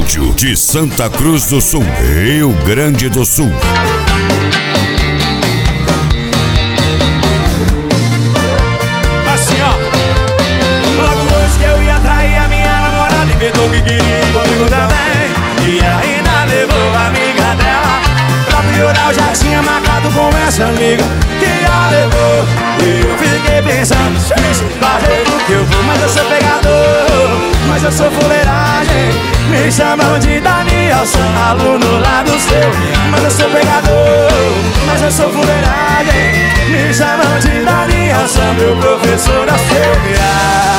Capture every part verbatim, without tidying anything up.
áudio de Santa Cruz do Sul, Rio Grande do Sul. Assim, ó. Logo hoje que eu ia trair a minha namorada, inventou que queria comigo também, e ainda levou a amiga dela. Pra piorar eu já tinha marcado com essa amiga que a levou. E eu fiquei pensando, bicho, fazer o que eu vou. Mas eu sou pegador, mas eu sou fuleiragem. Me chamam de Daniel, sou aluno lá do seu. Mas eu sou pegador, mas eu sou fuleiragem. Me chamam de Daniel, sou meu professor da Silvia.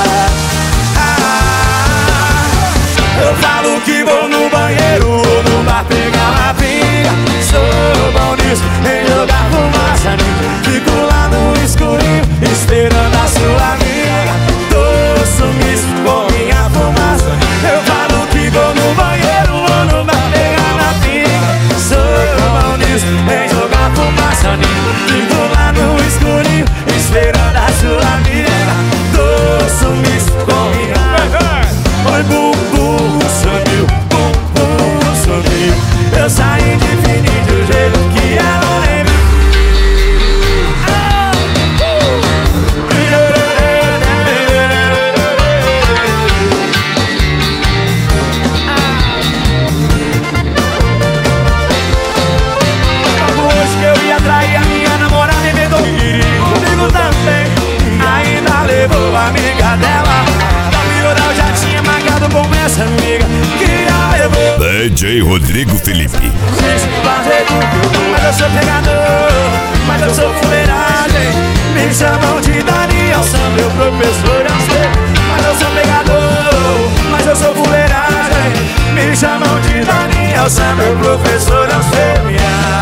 Eu falo que vou no banheiro ou no bar pegar uma pinga. Sou bom nisso, em jogar fumaça. Fico lá no escurinho, esperando a sua amiga. Tô sumiço com minha fumaça. Eu falo que vou no banheiro ou no bar pegar uma pinga. Sou bom nisso, em jogar fumaça. Fico lá no escurinho, esperando a sua amiga. Tô sumiço com minha fumaça. Oi, bumbum, sumiu, bumbum, sumiu. Eu saí de fininho do jeito que ela nem viu. Hoje que eu ia trair a minha namorada, inventou que queria comigo também, ainda levou a amiga dela. Eu já tinha marcado com essa amiga que a levou. D J Rodrigo Felipe. Mas eu sou pegador, mas eu sou fuleiragem. Me chamam de Daniel, sou meu professor, eu sei. Mas eu sou pegador, mas eu sou fuleiragem. Me chamam de Daniel, sou meu professor, eu sei.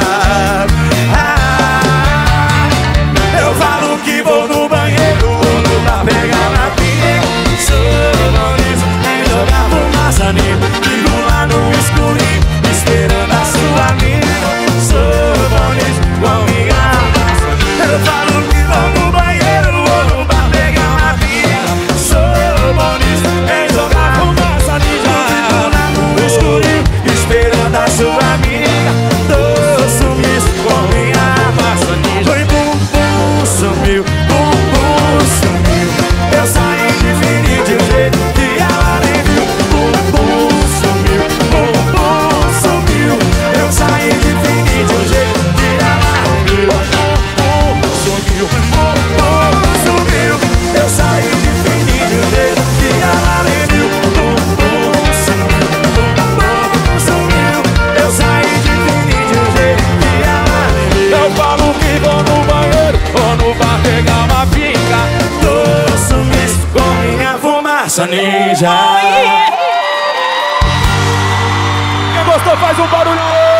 Ah, eu falo que vou no banheiro ou no bar pegar na pinga. Sou bom nisso, em jogar fumaça. Fico lá no escurinho, esperando a sua amiga. Sou bom nisso, com minha massa. Eu falo que vou no banheiro ou no bar pegar uma pinga. Sou bom nisso, em jogar fumaça. Fico lá no escurinho, esperando a sua amiga. Tô sumiço com minha massa. Foi bum bum, sumiu, bum bum, sumiu. Eu saí de fininho de um jeito que ela nem viu. Bum bum, sumiu, bum bum, sumiu. Eu saí de fininho de um jeito que ela nem viu. Bum bum, sumiu, bum bum, sumiu. Eu saí de fininho de um jeito que ela nem viu. Bum bum, sumiu, bum bum, sumiu. Eu saí de fininho de um jeito que ela nem viu. Eu falo que vou no banheiro ou no bar pegar uma pinga. Tô sumiço com minha fumaça ninja. Quem gostou faz um barulho.